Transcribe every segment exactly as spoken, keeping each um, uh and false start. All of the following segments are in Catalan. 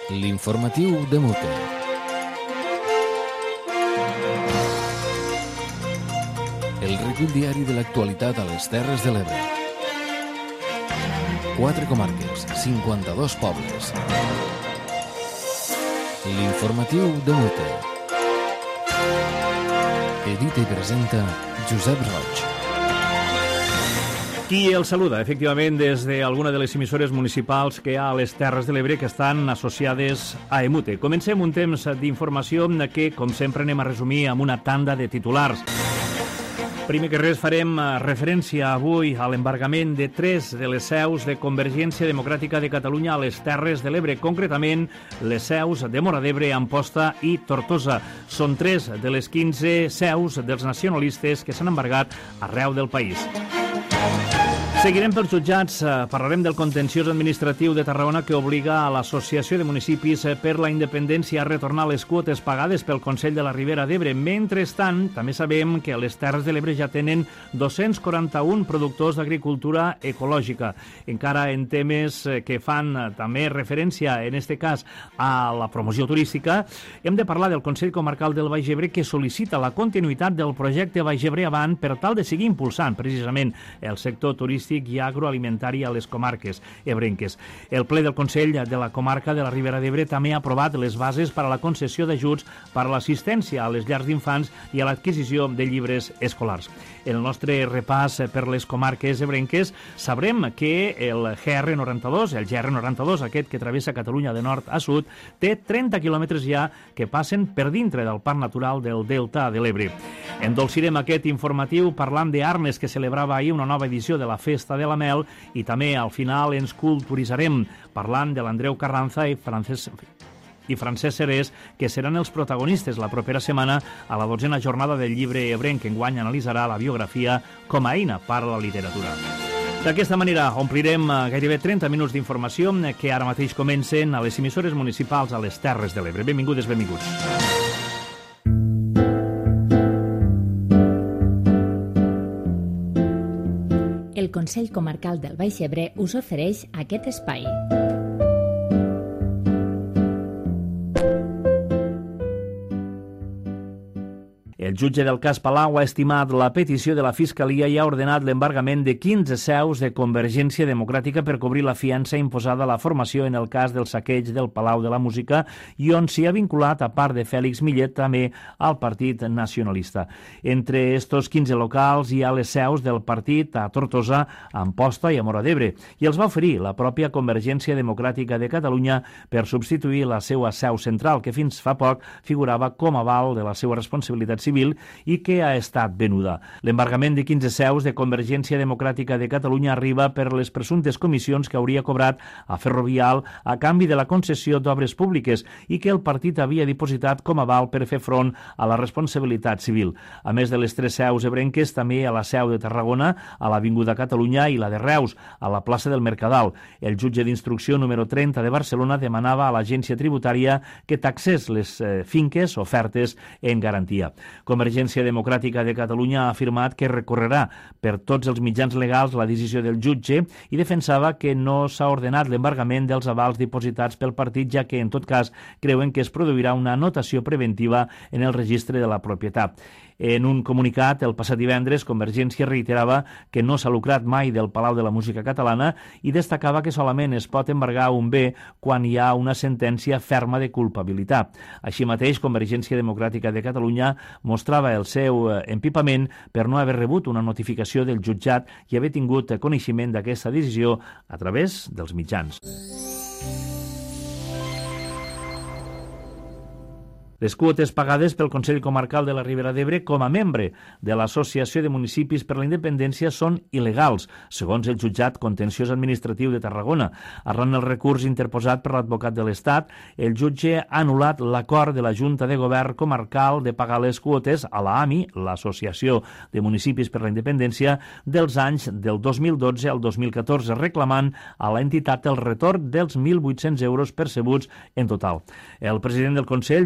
L'informatiu de Mute. El recull diari de l'actualitat a les Terres de l'Ebre. Quatre comarques, cinquanta-dos pobles. L'informatiu de Mute. Edita i presenta Josep Roig. Qui el saluda, efectivament, des d'alguna de les emissores municipals que hi ha a les Terres de l'Ebre que estan associades a Emute. Comencem un temps d'informació que, com sempre, anem a resumir amb una tanda de titulars. Primer que res farem referència avui a l'embargament de tres de les seus de Convergència Democràtica de Catalunya a les Terres de l'Ebre, concretament les seus de Móra d'Ebre, Amposta i Tortosa. Són tres de les quinze seus dels nacionalistes que s'han embargat arreu del país. Seguirem pels jutjats, parlarem del contenciós administratiu de Tarragona que obliga a l'Associació de Municipis per la Independència a retornar les quotes pagades pel Consell de la Ribera d'Ebre. Mentrestant, també sabem que a les Terres de l'Ebre ja tenen dos-cents quaranta-un productors d'agricultura ecològica. Encara en temes que fan també referència, en aquest cas, a la promoció turística, hem de parlar del Consell Comarcal del Baix Ebre que sol·licita la continuïtat del projecte Baix Ebre Avant per tal de seguir impulsant precisament el sector turístic i agroalimentari a les comarques ebrenques. El ple del Consell de la Comarca de la Ribera d'Ebre també ha aprovat les bases per a la concessió d'ajuts per a l'assistència a les llars d'infants i a l'adquisició de llibres escolars. En el nostre repàs per les comarques ebrenques sabrem que el G R noranta-dos, el G R noranta-dos, aquest que travessa Catalunya de nord a sud, té trenta quilòmetres ja que passen per dintre del Parc Natural del Delta de l'Ebre. Endolcirem aquest informatiu parlant d'Arnes, que celebrava ahir una nova edició de la Festa de la Mel, i també al final ens culturitzarem parlant de l'Andreu Carranza i Francesc i Francesc Serés, que seran els protagonistes la propera setmana a la dotzena jornada del llibre ebrenc, que enguany analitzarà la biografia com a eina per a la literatura. D'aquesta manera omplirem gairebé trenta minuts d'informació que ara mateix comencen a les emissores municipals a les Terres de l'Ebre. Benvingudes, benvinguts. El Consell Comarcal del Baix Ebre us ofereix aquest espai. El jutge del cas Palau ha estimat la petició de la Fiscalia i ha ordenat l'embargament de quinze seus de Convergència Democràtica per cobrir la fiança imposada a la formació en el cas del saqueig del Palau de la Música i on s'hi ha vinculat, a part de Fèlix Millet, també al Partit Nacionalista. Entre estos quinze locals hi ha les seus del partit a Tortosa, a Amposta i a Móra d'Ebre, i els va oferir la pròpia Convergència Democràtica de Catalunya per substituir la seva seu central, que fins fa poc figurava com a aval de la seva responsabilitat civil i que ha estat venuda. L'embargament de quinze seus de Convergència Democràtica de Catalunya arriba per les presumptes comissions que hauria cobrat a Ferrovial a canvi de la concessió d'obres públiques i que el partit havia dipositat com a aval per fer front a la responsabilitat civil. A més de les tres seus ebrenques, també a la seu de Tarragona, a l'Avinguda Catalunya i la de Reus, a la plaça del Mercadal. El jutge d'instrucció número trenta de Barcelona demanava a l'agència tributària que taxés les eh, finques ofertes en garantia. Convergència Democràtica de Catalunya ha afirmat que recorrerà per tots els mitjans legals la decisió del jutge i defensava que no s'ha ordenat l'embargament dels avals dipositats pel partit, ja que, en tot cas, creuen que es produirà una anotació preventiva en el registre de la propietat. En un comunicat, el passat divendres, Convergència reiterava que no s'ha lucrat mai del Palau de la Música Catalana i destacava que solament es pot embargar un bé quan hi ha una sentència ferma de culpabilitat. Així mateix, Convergència Democràtica de Catalunya mostrava el seu empipament per no haver rebut una notificació del jutjat i haver tingut coneixement d'aquesta decisió a través dels mitjans. Les quotes pagades pel Consell Comarcal de la Ribera d'Ebre com a membre de l'Associació de Municipis per la Independència són il·legals, segons el jutjat contenciós administratiu de Tarragona. Arran del recurs interposat per l'advocat de l'Estat, el jutge ha anul·lat l'acord de la Junta de Govern Comarcal de pagar les quotes a la A M I, l'Associació de Municipis per la Independència, dels anys del dos mil dotze al dos mil catorze, reclamant a l'entitat el retorn dels mil vuit-cents euros percebuts en total. El president del Consell, Jordi Germà,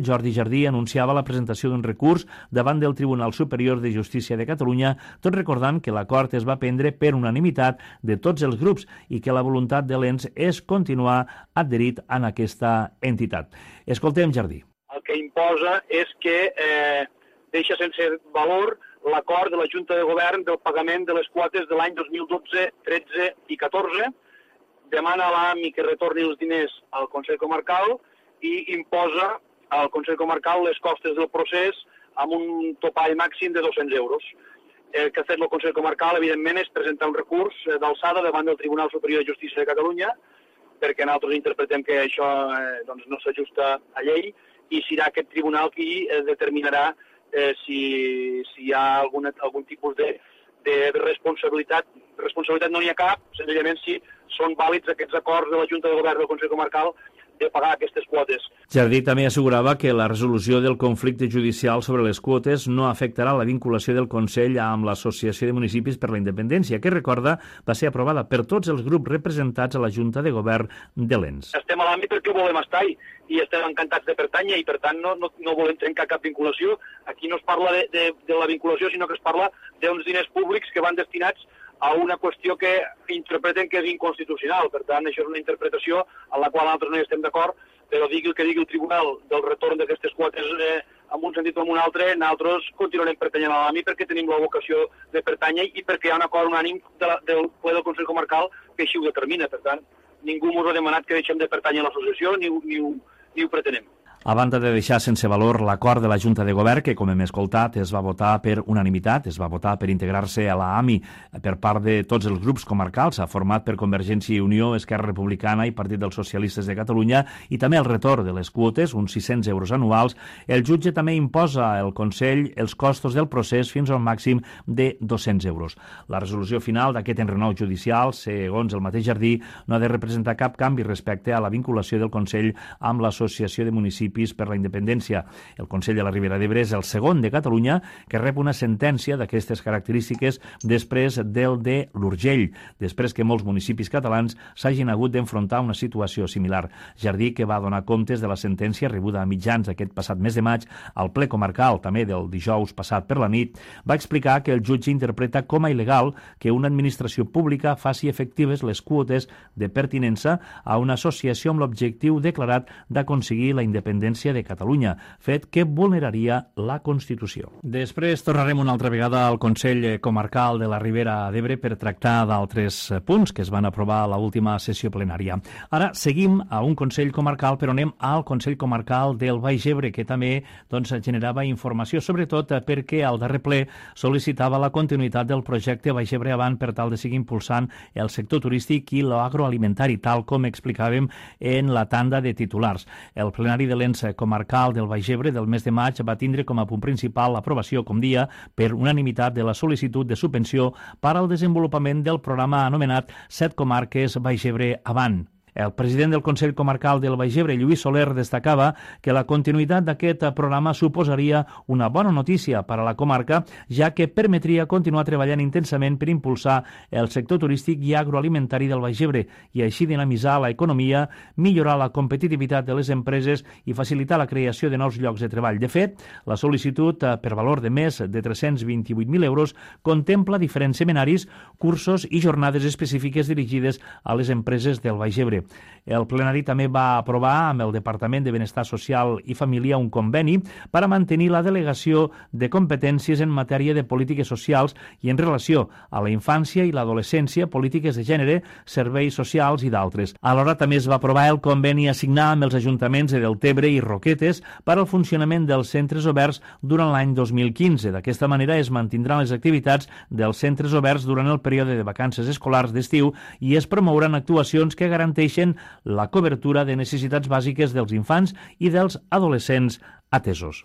Jardí anunciava la presentació d'un recurs davant del Tribunal Superior de Justícia de Catalunya, tot recordant que l'acord es va prendre per unanimitat de tots els grups i que la voluntat de l'ens és continuar adherit en aquesta entitat. Escoltem Jardí. El que imposa és que eh, deixa sense valor l'acord de la Junta de Govern del pagament de les quotes de l'any dos mil dotze, tretze i catorze, demana a l'A M I que retorni els diners al Consell Comarcal i imposa al Consell Comarcal les costes del procés amb un topall màxim de dos-cents euros. El que ha fet el Consell Comarcal, evidentment, és presentar un recurs d'alçada davant del Tribunal Superior de Justícia de Catalunya, perquè nosaltres interpretem que això eh, doncs no s'ajusta a llei, i serà aquest tribunal qui eh, determinarà eh, si, si hi ha algun, algun tipus de, de responsabilitat. Responsabilitat no n'hi ha cap, senzillament si són vàlids aquests acords de la Junta de Govern del Consell Comarcal de pagar aquestes quotes. Jardí també assegurava que la resolució del conflicte judicial sobre les quotes no afectarà la vinculació del Consell amb l'Associació de Municipis per la Independència, que, recorda, va ser aprovada per tots els grups representats a la Junta de Govern de l'ens. Estem a l'àmbit perquè volem estar-hi i estem encantats de pertànyer i, per tant, no, no, no volem trencar cap vinculació. Aquí no es parla de, de, de la vinculació, sinó que es parla d'uns diners públics que van destinats a una qüestió que interpreten que és inconstitucional. Per tant, això és una interpretació en la qual nosaltres no hi estem d'acord, però digui el que digui el tribunal del retorn d'aquestes quotes eh, en un sentit o en un altre, nosaltres continuarem pertanyent a l'A M I perquè tenim la vocació de pertànyer i perquè hi ha un acord unànim de la, del ple del Consell Comarcal que així ho determina. Per tant, ningú ens ha demanat que deixem de pertànyer a l'associació ni, ni, ni ho pretenem. A banda de deixar sense valor l'acord de la Junta de Govern, que, com hem escoltat, es va votar per unanimitat, es va votar per integrar-se a la A M I per part de tots els grups comarcals, ha format per Convergència i Unió, Esquerra Republicana i Partit dels Socialistes de Catalunya, i també el retorn de les quotes, uns sis-cents euros anuals. El jutge també imposa al Consell els costos del procés fins a un màxim de dos-cents euros. La resolució final d'aquest enrenou judicial, segons el mateix Jardí, no ha de representar cap canvi respecte a la vinculació del Consell amb l'Associació de Municipis per la Independència. El Consell de la Ribera d'Ebre és el segon de Catalunya que rep una sentència d'aquestes característiques després del de l'Urgell, després que molts municipis catalans s'hagin hagut d'enfrontar una situació similar. Jardí, que va donar comptes de la sentència rebuda a mitjans aquest passat mes de maig al ple comarcal, també del dijous passat per la nit, va explicar que el jutge interpreta com a il·legal que una administració pública faci efectives les quotes de pertinença a una associació amb l'objectiu declarat d'aconseguir la independència de Catalunya, fet que vulneraria la Constitució. Després tornarem una altra vegada al Consell Comarcal de la Ribera d'Ebre per tractar d'altres punts que es van aprovar a l'última sessió plenària. Ara seguim a un Consell Comarcal, però anem al Consell Comarcal del Baix Ebre, que també doncs, generava informació, sobretot perquè al darrer ple sol·licitava la continuïtat del projecte Baix Ebre Avant per tal de seguir impulsant el sector turístic i l'agroalimentari, tal com explicàvem en la tanda de titulars. El plenari de l'ens comarcal del Baix Ebre del mes de maig va tindre com a punt principal l'aprovació, com dia, per unanimitat de la sol·licitud de subvenció per al desenvolupament del programa anomenat Set Comarques Baix Ebre Avant. El president del Consell Comarcal del Baix Ebre, Lluís Soler, destacava que la continuïtat d'aquest programa suposaria una bona notícia per a la comarca, ja que permetria continuar treballant intensament per impulsar el sector turístic i agroalimentari del Baix Ebre i així dinamitzar l'economia, millorar la competitivitat de les empreses i facilitar la creació de nous llocs de treball. De fet, la sol·licitud per valor de més de tres-cents vint-i-vuit mil euros contempla diferents seminaris, cursos i jornades específiques dirigides a les empreses del Baix Ebre. El plenari també va aprovar amb el Departament de Benestar Social i Família un conveni per a mantenir la delegació de competències en matèria de polítiques socials i en relació a la infància i l'adolescència, polítiques de gènere, serveis socials i d'altres. Alhora també es va aprovar el conveni a signar amb els ajuntaments de Deltebre i Roquetes per al funcionament dels centres oberts durant l'any dos mil quinze. D'aquesta manera es mantindran les activitats dels centres oberts durant el període de vacances escolars d'estiu i es promouran actuacions que garanteixen la cobertura de necessitats bàsiques dels infants i dels adolescents atesos.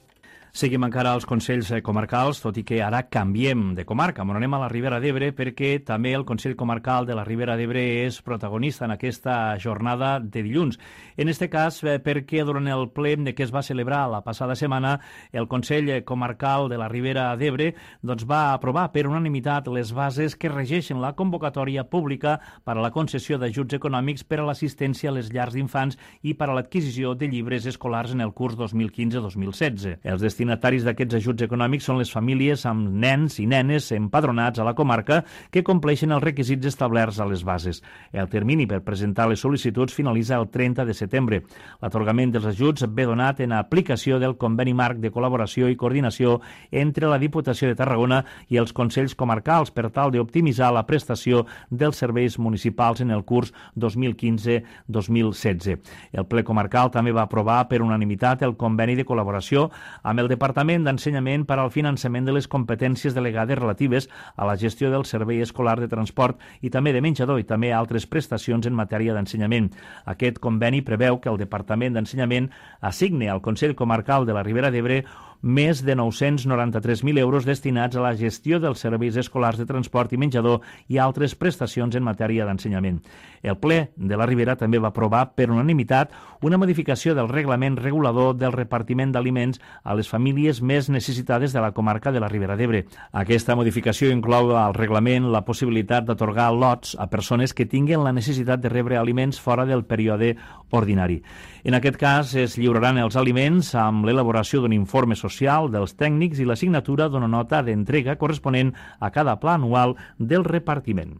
Seguim encara als Consells Comarcals, tot i que ara canviem de comarca. Ens anem a la Ribera d'Ebre perquè també el Consell Comarcal de la Ribera d'Ebre és protagonista en aquesta jornada de dilluns. En aquest cas, perquè durant el ple que es va celebrar la passada setmana, el Consell Comarcal de la Ribera d'Ebre doncs, va aprovar per unanimitat les bases que regeixen la convocatòria pública per a la concessió d'ajuts econòmics per a l'assistència a les llars d'infants i per a l'adquisició de llibres escolars en el curs dos mil quinze dos mil setze. Els destinataris d'aquests ajuts econòmics són les famílies amb nens i nenes empadronats a la comarca que compleixen els requisits establerts a les bases. El termini per presentar les sol·licituds finalitza el trenta de setembre. L'atorgament dels ajuts ve donat en aplicació del conveni marc de col·laboració i coordinació entre la Diputació de Tarragona i els Consells Comarcals per tal d'optimitzar la prestació dels serveis municipals en el curs dos mil quinze dos mil setze. El ple comarcal també va aprovar per unanimitat el conveni de col·laboració amb el Departament d'Ensenyament per al finançament de les competències delegades relatives a la gestió del servei escolar de transport i també de menjador i també altres prestacions en matèria d'ensenyament. Aquest conveni preveu que el Departament d'Ensenyament assigne al Consell Comarcal de la Ribera d'Ebre més de nou-cents noranta-tres mil euros destinats a la gestió dels serveis escolars de transport i menjador i altres prestacions en matèria d'ensenyament. El ple de la Ribera també va aprovar per unanimitat una modificació del reglament regulador del repartiment d'aliments a les famílies més necessitades de la comarca de la Ribera d'Ebre. Aquesta modificació inclou al reglament la possibilitat d'atorgar lots a persones que tinguin la necessitat de rebre aliments fora del període ordinari. En aquest cas es lliuraran els aliments amb l'elaboració d'un informe social dels tècnics i la signatura d'una nota d'entrega corresponent a cada pla anual del repartiment.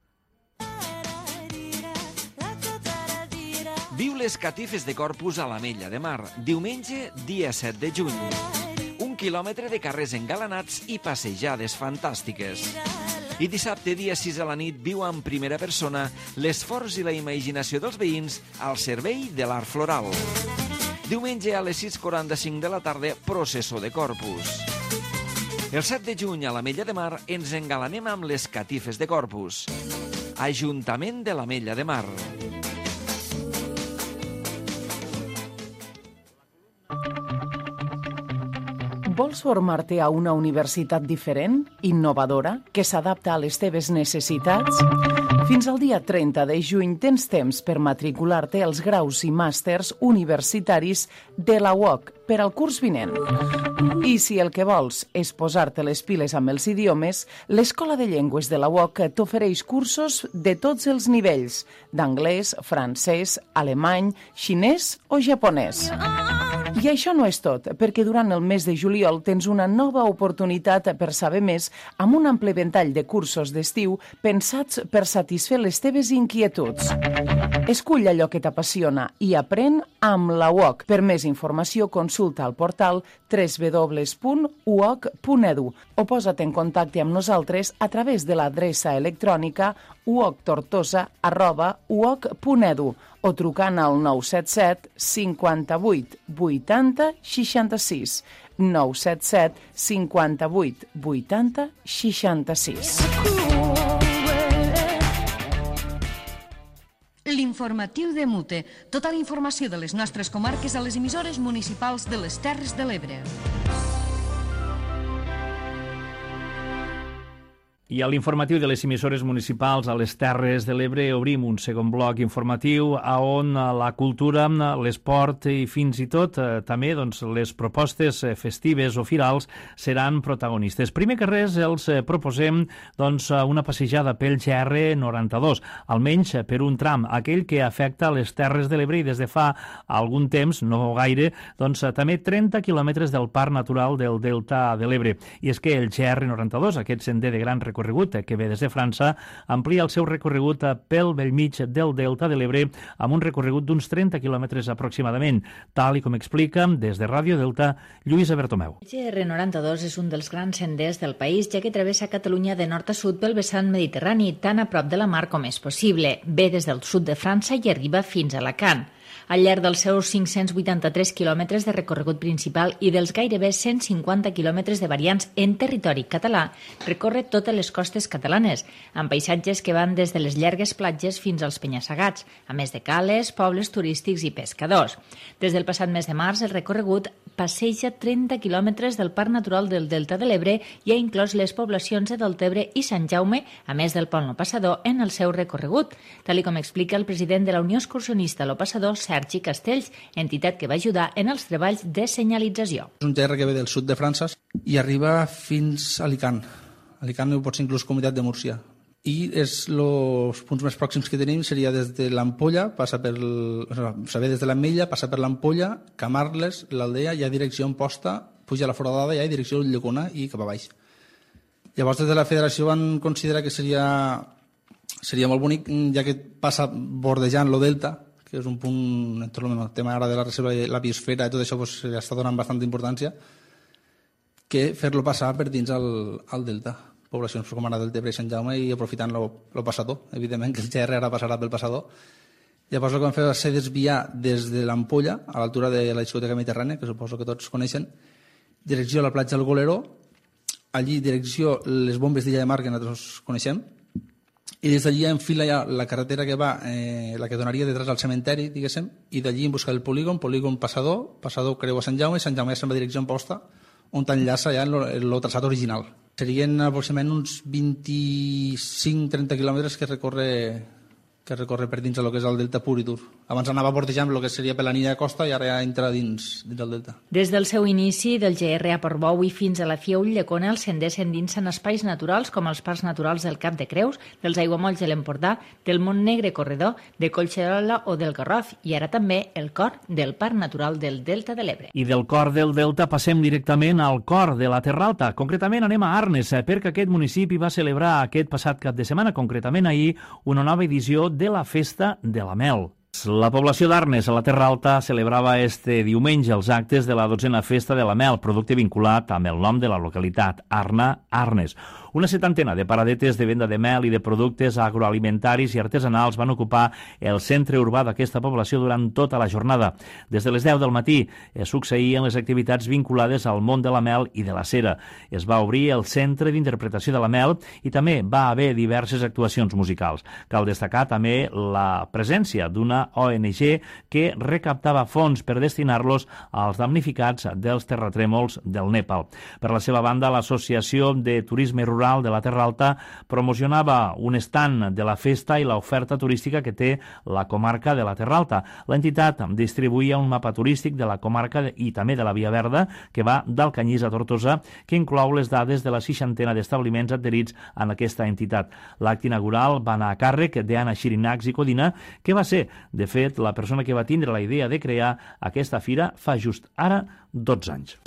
Viu les catifes de Corpus a l'Ametlla de Mar, diumenge, dia set de juny. Un quilòmetre de carrers engalanats i passejades fantàstiques. I dissabte, dia sis a la nit, viu en primera persona l'esforç i la imaginació dels veïns al servei de l'art floral. Diumenge a les sis quaranta-cinc de la tarda, processó de Corpus. El set de juny a l'Ametlla de Mar ens engalanem amb les catifes de Corpus. Ajuntament de l'Ametlla de Mar. Vols formar-te a una universitat diferent, innovadora, que s'adapta a les teves necessitats? Fins al dia trenta de juny tens temps per matricular-te als graus i màsters universitaris de la U O C per al curs vinent. I si el que vols és posar-te les piles amb els idiomes, l'Escola de Llengües de la U O C t'ofereix cursos de tots els nivells, d'anglès, francès, alemany, xinès o japonès. I això no és tot, perquè durant el mes de juliol tens una nova oportunitat per saber més amb un ample ventall de cursos d'estiu pensats per satisfer les teves inquietuds. Escull allò que t'apassiona i aprèn amb la U O C. Per més informació, consulta el portal w w w punt u o c punt e d u o posa't en contacte amb nosaltres a través de l'adreça electrònica u o c tortosa arroba u o c punt e d u o trucant al nou set set cinquanta-vuit vuitanta seixanta-sis. nou set set cinquanta-vuit vuitanta seixanta-sis. L'informatiu de Mute. Tota la informació de les nostres comarques a les emissores municipals de les Terres de l'Ebre. I a l'informatiu de les emissores municipals a les Terres de l'Ebre obrim un segon bloc informatiu a on la cultura, l'esport i fins i tot eh, també doncs, les propostes festives o firals seran protagonistes. Primer que res els eh, proposem doncs, una passejada pel G R noranta-dos, almenys per un tram, aquell que afecta les Terres de l'Ebre i des de fa algun temps, no gaire, doncs també trenta quilòmetres del Parc Natural del Delta de l'Ebre. I és que el G R noranta-dos, aquest sender de gran recorregut que ve des de França, amplia el seu recorregut pel bell mig del Delta de l'Ebre amb un recorregut d'uns trenta quilòmetres aproximadament, tal i com explica des de Ràdio Delta Lluïsa Bertomeu. El G R noranta-dos és un dels grans senders del país, ja que travessa Catalunya de nord a sud pel vessant mediterrani, tan a prop de la mar com és possible. Ve des del sud de França i arriba fins a Alacant. Al llarg dels seus cinc-cents vuitanta-tres quilòmetres de recorregut principal i dels gairebé cent cinquanta quilòmetres de variants en territori català, recorre totes les costes catalanes, amb paisatges que van des de les llargues platges fins als penya-segats, a més de cales, pobles turístics i pescadors. Des del passat mes de març, el recorregut passeja trenta quilòmetres del Parc Natural del Delta de l'Ebre i ha inclòs les poblacions de Deltebre i Sant Jaume, a més del Pont Lo Passador, en el seu recorregut, tal com explica el president de la Unió Excursionista Lo Passador, Sergi Castells, entitat que va ajudar en els treballs de senyalització. És un G R que ve del sud de França i arriba fins a Alicant. Alicant pot ser inclús Comunitat de Múrcia. I és els punts més pròxims que tenim seria des de l'Ampolla, passa per el, o sigui, des de l'Ametlla, passa per l'Ampolla, Camarles, l'Aldea, hi ha direcció en posta, puja a la Foradada, hi ha direcció a Ulldecona i cap a baix. Llavors, des de la federació van considerar que seria, seria molt bonic, ja que passa bordejant lo delta, que és un punt, en tot el tema ara de la reserva de la biosfera i tot això pues, ja està donant bastanta importància, que fer-lo passar per dins el, el delta. Poblacions com ara Deltebre i Sant Jaume i aprofitant el passador, evidentment que el G R ara passarà pel passador. Llavors el que vam fer va ser desviar des de l'Ampolla, a l'altura de la discoteca Mediterrània, que suposo que tots coneixen, direcció a la platja del Golero, allí direcció les bombes d'Illa de Mar que nosaltres coneixem, i des d'allí enfila ja la carretera que va, eh, la que donaria detrás al cementeri, diguéssim, i d'allí en busca el polígon, polígon passador, passador creu a Sant Jaume, i Sant Jaume ja se'n va direcció en posta, on t'enllaça ja el traçat original. Serien aproximadament uns vint-i-cinc a trenta quilòmetres que recorre, que recorre per dins del que és el delta pur i dur. Abans anava bordejant el que seria per la línia de costa i ara ja entra dins, dins el delta. Des del seu inici, del G R a Portbou i fins a la Fia Ulldecona, els senders s'endinsen espais naturals com els parcs naturals del Cap de Creus, dels aiguamolls de l'Empordà, del Montnegre Corredor, de Collserola o del Garraf, i ara també el cor del Parc Natural del Delta de l'Ebre. I del cor del Delta passem directament al cor de la Terra Alta. Concretament anem a Arnes, perquè aquest municipi va celebrar aquest passat cap de setmana, concretament ahir, una nova edició de la Festa de la Mel. La població d'Arnes, a la Terra Alta, celebrava este diumenge els actes de la dotzena Festa de la Mel, producte vinculat amb el nom de la localitat, Arna, Arnes. Una setantena de paradetes de venda de mel i de productes agroalimentaris i artesanals van ocupar el centre urbà d'aquesta població durant tota la jornada. Des de les deu del matí es succeïen les activitats vinculades al món de la mel i de la cera. Es va obrir el Centre d'Interpretació de la Mel i també va haver diverses actuacions musicals. Cal destacar també la presència d'una O N G que recaptava fons per destinar-los als damnificats dels terratrèmols del Nepal. Per la seva banda, l'Associació de Turisme Rural de la Terra Alta promocionava un stand de la festa i l'oferta turística que té la comarca de la Terra Alta. L'entitat distribuïa un mapa turístic de la comarca i també de la Via Verda que va d'Alcanyís a Tortosa, que inclou les dades de la seixantena d'establiments adherits en aquesta entitat. L'acte inaugural va anar a càrrec d'Anna Xirinacs i Codina, que va ser, de fet, la persona que va tindre la idea de crear aquesta fira fa just ara dotze anys.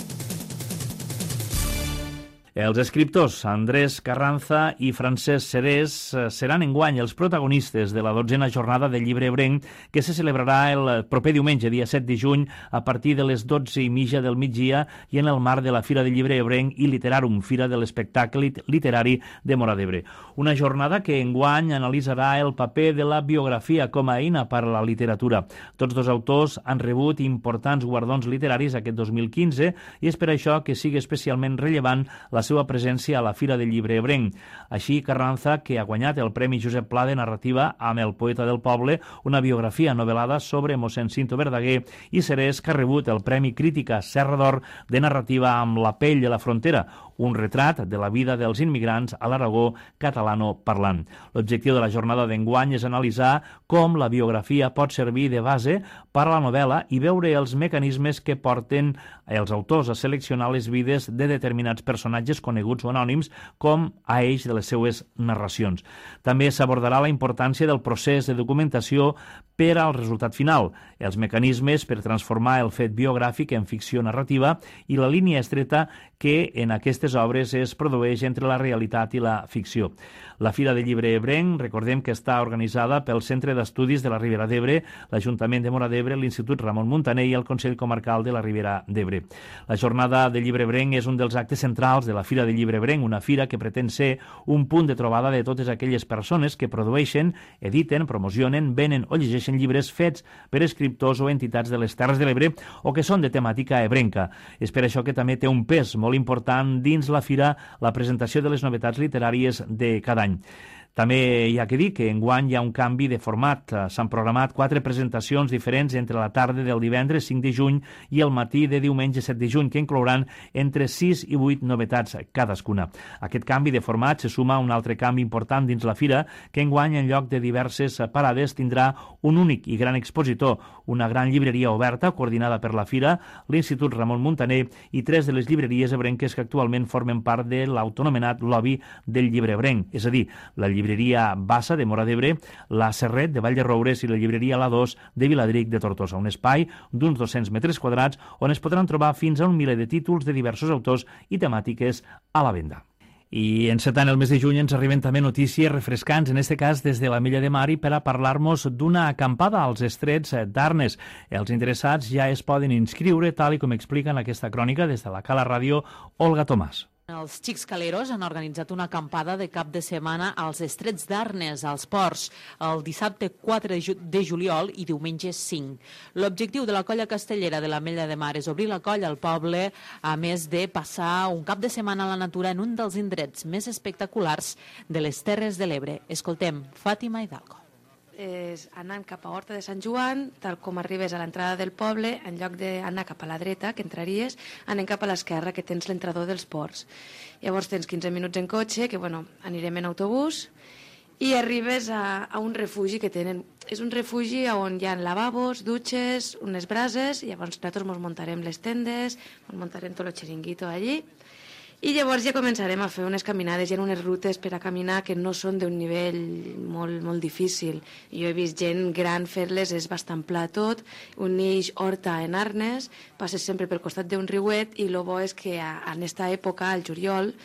Els escriptors Andrés Carranza i Francesc Serés seran enguany els protagonistes de la dotzena jornada del llibre ebrenc que se celebrarà el proper diumenge, dia set de juny, a partir de les dotze i mitja del migdia i en el marc de la Fira del Llibre Ebrenc i Literarum, Fira de l'Espectacle Literari de Móra d'Ebre. Una jornada que enguany analitzarà el paper de la biografia com a eina per a la literatura. Tots dos autors han rebut importants guardons literaris aquest dos mil quinze i és per això que sigui especialment rellevant la la seva presència a la Fira del Llibre Ebrenc. Així, Carranza, que ha guanyat el Premi Josep Pla de Narrativa amb El poeta del poble, una biografia novel·lada sobre mossèn Cinto Verdaguer, i Serés, que ha rebut el Premi Crítica Serra d'Or de Narrativa amb La pell de la frontera, un retrat de la vida dels immigrants a l'Aragó catalano-parlant. L'objectiu de la jornada d'enguany és analitzar com la biografia pot servir de base per a la novel·la i veure els mecanismes que porten els autors a seleccionar les vides de determinats personatges coneguts o anònims com a eix de les seues narracions. També s'abordarà la importància del procés de documentació per al resultat final, els mecanismes per transformar el fet biogràfic en ficció narrativa i la línia estreta que en aquest d'aquestes obres es produeix entre la realitat i la ficció. La Fira del Llibre Ebrenc, recordem que està organitzada pel Centre d'Estudis de la Ribera d'Ebre, l'Ajuntament de Móra d'Ebre, l'Institut Ramon Muntaner i el Consell Comarcal de la Ribera d'Ebre. La Jornada del Llibre Ebrenc és un dels actes centrals de la Fira del Llibre Ebrenc, una fira que pretén ser un punt de trobada de totes aquelles persones que produeixen, editen, promocionen, venen o llegeixen llibres fets per escriptors o entitats de les Terres de l'Ebre o que són de temàtica ebrenca. És per això que també té un pes molt important dins la fira la presentació de les novetats literàries de cada any. També hi ha que dir que enguany hi ha un canvi de format. S'han programat quatre presentacions diferents entre la tarda del divendres cinc de juny i el matí de diumenge set de juny, que inclouran entre sis i vuit novetats cadascuna. Aquest canvi de format se suma a un altre canvi important dins la fira, que enguany, en lloc de diverses parades, tindrà un únic i gran expositor, una gran llibreria oberta coordinada per la fira, l'Institut Ramon Muntaner i tres de les llibreries ebrenques que actualment formen part de l'autanomenat lobby del llibre ebrenc, és a dir, la llibreria llibreria Bassa de Móra d'Ebre, la Serret de Vall de Roures i la llibreria La dos de Viladric de Tortosa, un espai d'uns dos-cents metres quadrats on es podran trobar fins a un miler de títols de diversos autors i temàtiques a la venda. I encetant el mes de juny ens arriben també notícies refrescants, en este cas des de la Mella de Mar, i per a parlar-nos d'una acampada als estrets d'Arnes. Els interessats ja es poden inscriure, tal i com explica en aquesta crònica des de la Cala Ràdio Olga Tomàs. Els Xics Caleros han organitzat una acampada de cap de setmana als estrets d'Arnes, als ports, el dissabte quatre de juliol i diumenge cinc. L'objectiu de la colla castellera de la Mella de Mar és obrir la colla al poble, a més de passar un cap de setmana a la natura en un dels indrets més espectaculars de les Terres de l'Ebre. Escoltem Fàtima Hidalgo. És anant cap a Horta de Sant Joan, tal com arribes a l'entrada del poble, en lloc d'anar cap a la dreta, que entraries, anem cap a l'esquerra, que tens l'entrador dels ports. Llavors tens quinze minuts en cotxe, que bueno, anirem en autobús, i arribes a, a un refugi que tenen. És un refugi on hi ha lavabos, dutxes, unes brases, i llavors nosaltres ens muntarem les tendes, ens muntarem tot el xiringuito allí, i llavors ja començarem a fer unes caminades, hi ha unes rutes per a caminar que no són d'un nivell molt, molt difícil. Jo he vist gent gran fer-les, és bastant pla tot, uneix Horta en Arnes, passes sempre pel costat d'un riuet, i el bo és que en aquesta època, al juliol,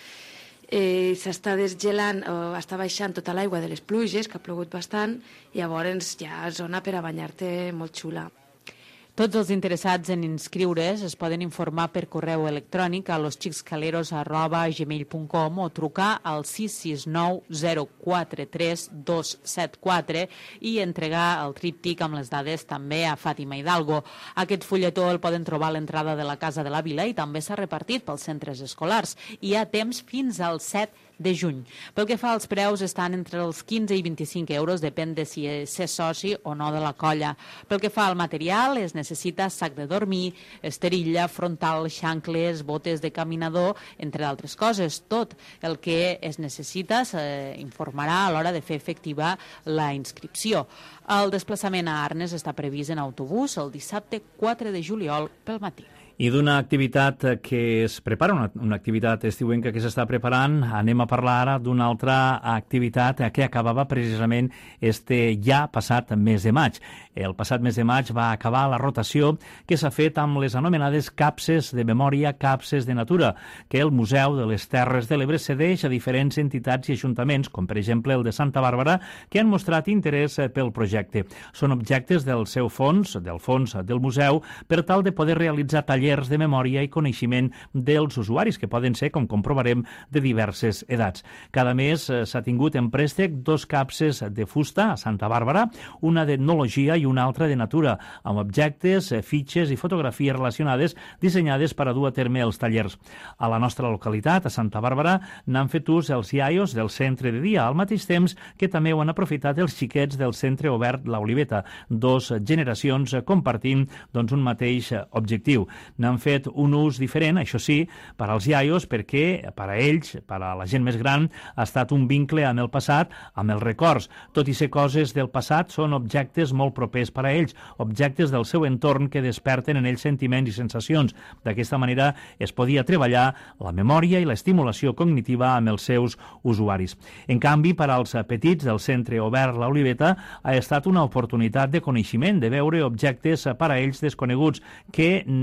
eh, s'està desgelant, o està baixant tota l'aigua de les pluges, que ha plogut bastant, i llavors hi ha zona per a banyar-te molt xula. Tots els interessats en inscriure's es poden informar per correu electrònic a losxicscaleros arroba gmail punt com o trucar al sis sis nou zero quatre tres dos set quatre i entregar el tríptic amb les dades també a Fàtima Hidalgo. Aquest fulletó el poden trobar a l'entrada de la Casa de la Vila i també s'ha repartit pels centres escolars. Hi ha temps fins al set de juny. Pel que fa als preus, estan entre els quinze i vint-i-cinc euros, depèn de si és soci o no de la colla. Pel que fa al material, es necessita sac de dormir, esterilla, frontal, xancles, botes de caminador, entre d'altres coses. Tot el que es necessita s'informarà a l'hora de fer efectiva la inscripció. El desplaçament a Arnes està previst en autobús el dissabte quatre de juliol pel matí. I d'una activitat que es prepara, una, una activitat estiuenca que s'està preparant, anem a parlar ara d'una altra activitat que acabava precisament este ja passat mes de maig. El passat mes de maig va acabar la rotació que s'ha fet amb les anomenades capses de memòria, capses de natura, que el Museu de les Terres de l'Ebre cedeix a diferents entitats i ajuntaments, com per exemple el de Santa Bàrbara, que han mostrat interès pel projecte. Són objectes del seu fons, del fons del museu, per tal de poder realitzar tallers de memòria i coneixement dels usuaris, que poden ser, com comprovarem, de diverses edats. Cada mes s'ha tingut en préstec dos capses de fusta a Santa Bàrbara, una d'etnologia i una altra de natura, amb objectes, fitxes i fotografies relacionades dissenyades per a dur a terme els tallers. A la nostra localitat, a Santa Bàrbara, n'han fet ús els iaios del centre de dia, al mateix temps que també ho han aprofitat els xiquets del centre obert La Oliveta, dos generacions compartint doncs, un mateix objectiu. N'han fet un ús diferent, això sí, per als iaios, perquè per a ells, per a la gent més gran, ha estat un vincle amb el passat, amb els records. Tot i ser coses del passat, són objectes molt propers per a ells, objectes del seu entorn que desperten en ells sentiments i sensacions. D'aquesta manera es podia treballar la memòria i l'estimulació cognitiva amb els seus usuaris. En canvi, per als petits del centre obert La Oliveta, ha estat una oportunitat de coneixement, de veure objectes per a ells desconeguts, que n'han pogut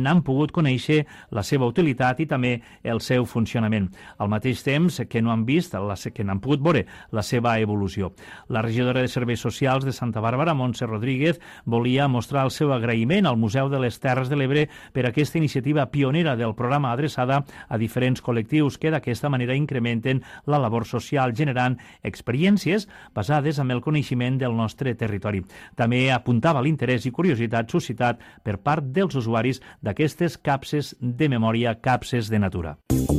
pogut conèixer la seva utilitat i també el seu funcionament, al mateix temps que no han vist, que n'han pogut veure la seva evolució. La regidora de Serveis Socials de Santa Bàrbara, Montse Rodríguez, volia mostrar el seu agraïment al Museu de les Terres de l'Ebre per aquesta iniciativa pionera del programa adreçada a diferents col·lectius que d'aquesta manera incrementen la labor social generant experiències basades en el coneixement del nostre territori. També apuntava l'interès i curiositat suscitat per part dels usuaris d'aquestes capses de memòria, capses de natura.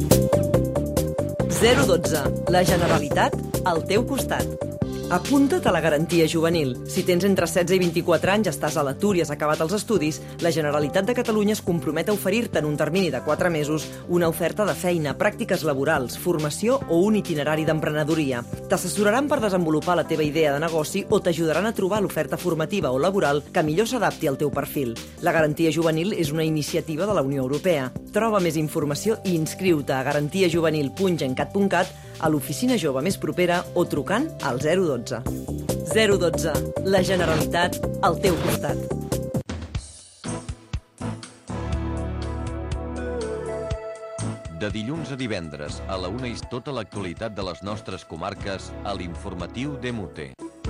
zero dotze. La Generalitat al teu costat. Apunta't a la garantia juvenil. Si tens entre setze i vint-i-quatre anys, estàs a l'atur i has acabat els estudis, la Generalitat de Catalunya es compromet a oferir-te en un termini de quatre mesos una oferta de feina, pràctiques laborals, formació o un itinerari d'emprenedoria. T'assessoraran per desenvolupar la teva idea de negoci o t'ajudaran a trobar l'oferta formativa o laboral que millor s'adapti al teu perfil. La garantia juvenil és una iniciativa de la Unió Europea. Troba més informació i inscriu-te a garantia juvenil punt gencat punt cat, a l'oficina jove més propera o trucant al zero dotze. zero dotze. La Generalitat al teu costat. De dilluns a divendres, a la una és tota l'actualitat de les nostres comarques a l'informatiu de Mute.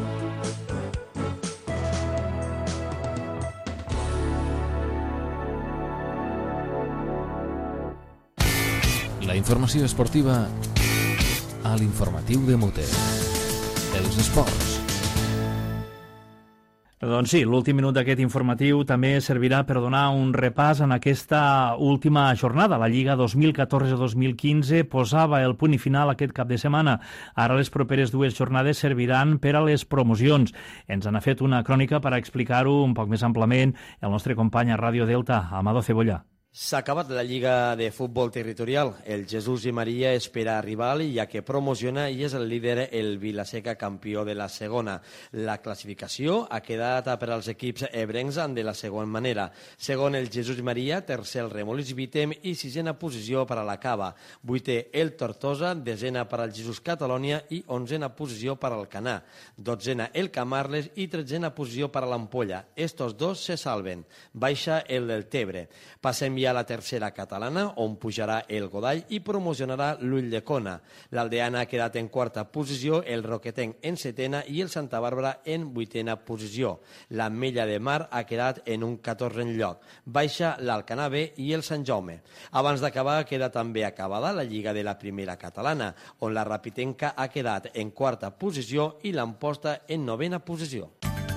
La informació esportiva a l'informatiu de Mute. Els esports. Doncs sí, l'últim minut d'aquest informatiu també servirà per donar un repàs en aquesta última jornada. La Lliga dos mil catorze dos mil quinze posava el punt i final aquest cap de setmana. Ara les properes dues jornades serviran per a les promocions. Ens n'ha fet una crònica per explicar-ho un poc més amplament el nostre company a Ràdio Delta, Amado Cebolla. S'ha acabat la Lliga de Futbol Territorial. El Jesús i Maria espera a rival, ja que promociona i és el líder el Vilaseca, campió de la segona. La classificació ha quedat per als equips ebrencs de la següent manera. Segon el Jesús i Maria, tercer el Remolins Vitem i sisena posició per a la Cava. Vuitè el Tortosa, desena per al Jesús Catalònia i onzena posició per al Canà. Dotzena el Camarles i tretzena posició per a l'Ampolla. Estos dos se salven. Baixa el del Tebre. Passem ja a la tercera catalana, on pujarà el Godall i promocionarà l'Ulldecona. L'Aldeana ha quedat en quarta posició, el Roquetenc en setena i el Santa Bàrbara en vuitena posició. L'Ametlla de Mar ha quedat en un catorzè lloc. Baixa l'Alcanar B i el Sant Jaume. Abans d'acabar, queda també acabada la Lliga de la Primera Catalana, on la Rapitenca ha quedat en quarta posició i l'Amposta en novena posició.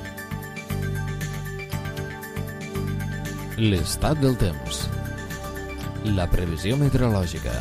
L'estat del temps. La previsió meteorològica.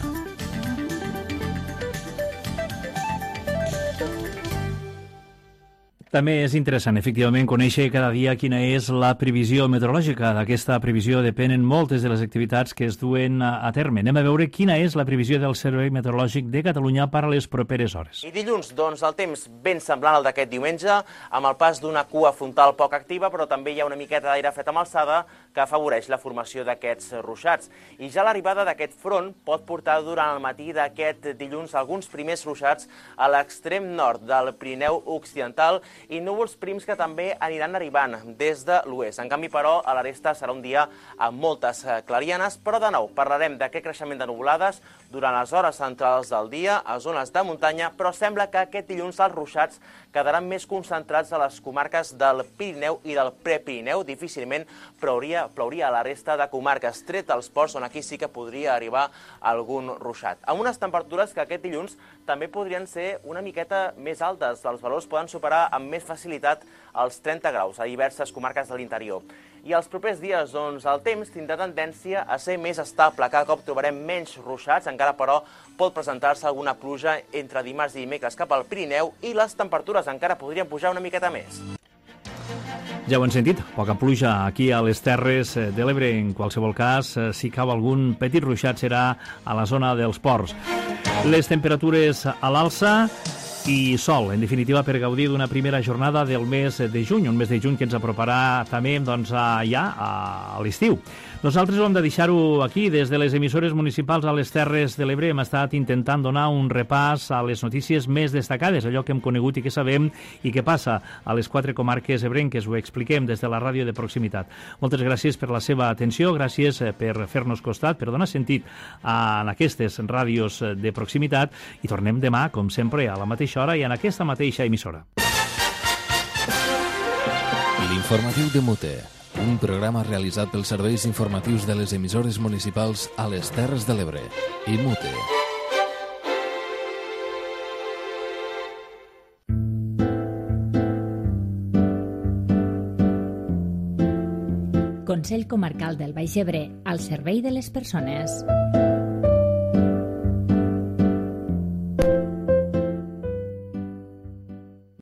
També és interessant, efectivament, conèixer cada dia quina és la previsió meteorològica. D'aquesta previsió depenen moltes de les activitats que es duen a terme. Anem a veure quina és la previsió del Servei Meteorològic de Catalunya per a les properes hores. I dilluns, doncs, el temps ben semblant al d'aquest diumenge, amb el pas d'una cua frontal poc activa, però també hi ha una miqueta d'aire fred amb alçada que afavoreix la formació d'aquests ruixats. I ja l'arribada d'aquest front pot portar durant el matí d'aquest dilluns alguns primers ruixats a l'extrem nord del Pirineu Occidental i núvols prims que també aniran arribant des de l'oest. En canvi, però, a la resta serà un dia amb moltes clarianes, però de nou parlarem d'aquest creixement de nuvolades durant les hores centrals del dia a zones de muntanya, però sembla que aquest dilluns els ruixats quedaran més concentrats a les comarques del Pirineu i del Prepirineu. Difícilment plouria, plouria a la resta de comarques, tret dels ports, on aquí sí que podria arribar algun ruixat. Amb unes temperatures que aquest dilluns també podrien ser una miqueta més altes. Els valors poden superar amb més facilitat els trenta graus a diverses comarques de l'interior. I els propers dies, doncs, el temps tindrà tendència a ser més estable. Cada cop trobarem menys ruixats, encara però pot presentar-se alguna pluja entre dimarts i dimecres cap al Pirineu i les temperatures encara podrien pujar una miqueta més. Ja ho hem sentit, poca pluja aquí a les Terres de l'Ebre. En qualsevol cas, si cau algun petit ruixat serà a la zona dels ports. Les temperatures a l'alça i sol, en definitiva, per gaudir d'una primera jornada del mes de juny, un mes de juny que ens aproparà també doncs, a, ja a l'estiu. Nosaltres ho hem de deixar-ho aquí. Des de les emissores municipals a les Terres de l'Ebre hem estat intentant donar un repàs a les notícies més destacades, allò que hem conegut i que sabem i que passa a les quatre comarques ebrenques. Ho expliquem des de la ràdio de proximitat. Moltes gràcies per la seva atenció, gràcies per fer-nos costat, per donar sentit a aquestes ràdios de proximitat i tornem demà, com sempre, a la mateixa hora i en aquesta mateixa emissora. L'informatiu de Mute, un programa realitzat pels serveis informatius de les emissores municipals a les Terres de l'Ebre i Mute. Consell Comarcal del Baix Ebre, al servei de les persones.